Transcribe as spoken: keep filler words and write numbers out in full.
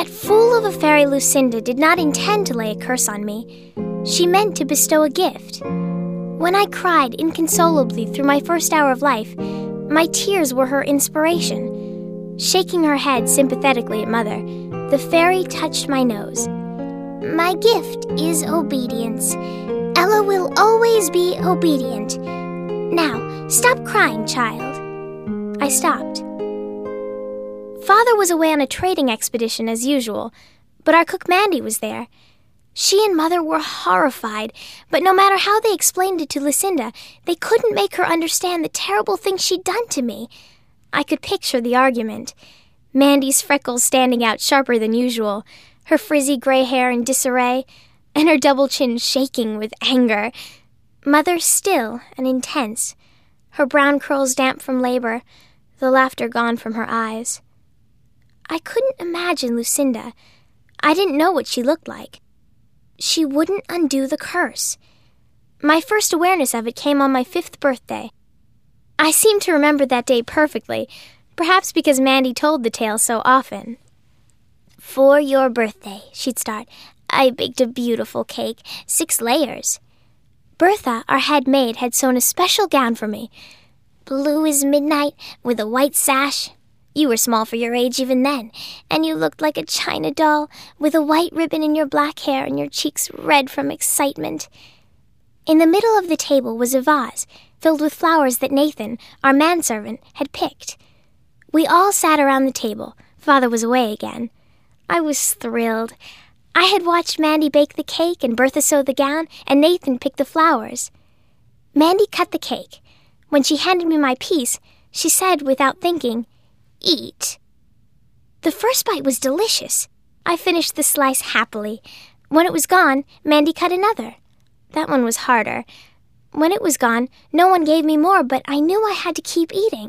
That fool of a fairy Lucinda did not intend to lay a curse on me. She meant to bestow a gift. When I cried inconsolably through my first hour of life, my tears were her inspiration. Shaking her head sympathetically at Mother, the fairy touched my nose. My gift is obedience. Ella will always be obedient. Now, stop crying, child. I stopped. Father was away on a trading expedition as usual, but our cook Mandy was there. She and Mother were horrified, but no matter how they explained it to Lucinda, they couldn't make her understand the terrible thing she'd done to me. I could picture the argument. Mandy's freckles standing out sharper than usual, her frizzy gray hair in disarray, and her double chin shaking with anger. Mother still and intense, her brown curls damp from labor, the laughter gone from her eyes. I couldn't imagine Lucinda. I didn't know what she looked like. She wouldn't undo the curse. My first awareness of it came on my fifth birthday. I seem to remember that day perfectly, perhaps because Mandy told the tale so often. For your birthday, she'd start, I baked a beautiful cake, six layers. Bertha, our head maid, had sewn a special gown for me. Blue as midnight, with a white sash. You were small for your age even then, and you looked like a china doll, with a white ribbon in your black hair and your cheeks red from excitement. In the middle of the table was a vase, filled with flowers that Nathan, our manservant, had picked. We all sat around the table. Father was away again. I was thrilled. I had watched Mandy bake the cake and Bertha sew the gown, and Nathan pick the flowers. Mandy cut the cake. When she handed me my piece, she said without thinking, Eat. The first bite was delicious. I finished the slice happily. When it was gone, Mandy cut another. That one was harder. When it was gone, no one gave me more, but I knew I had to keep eating.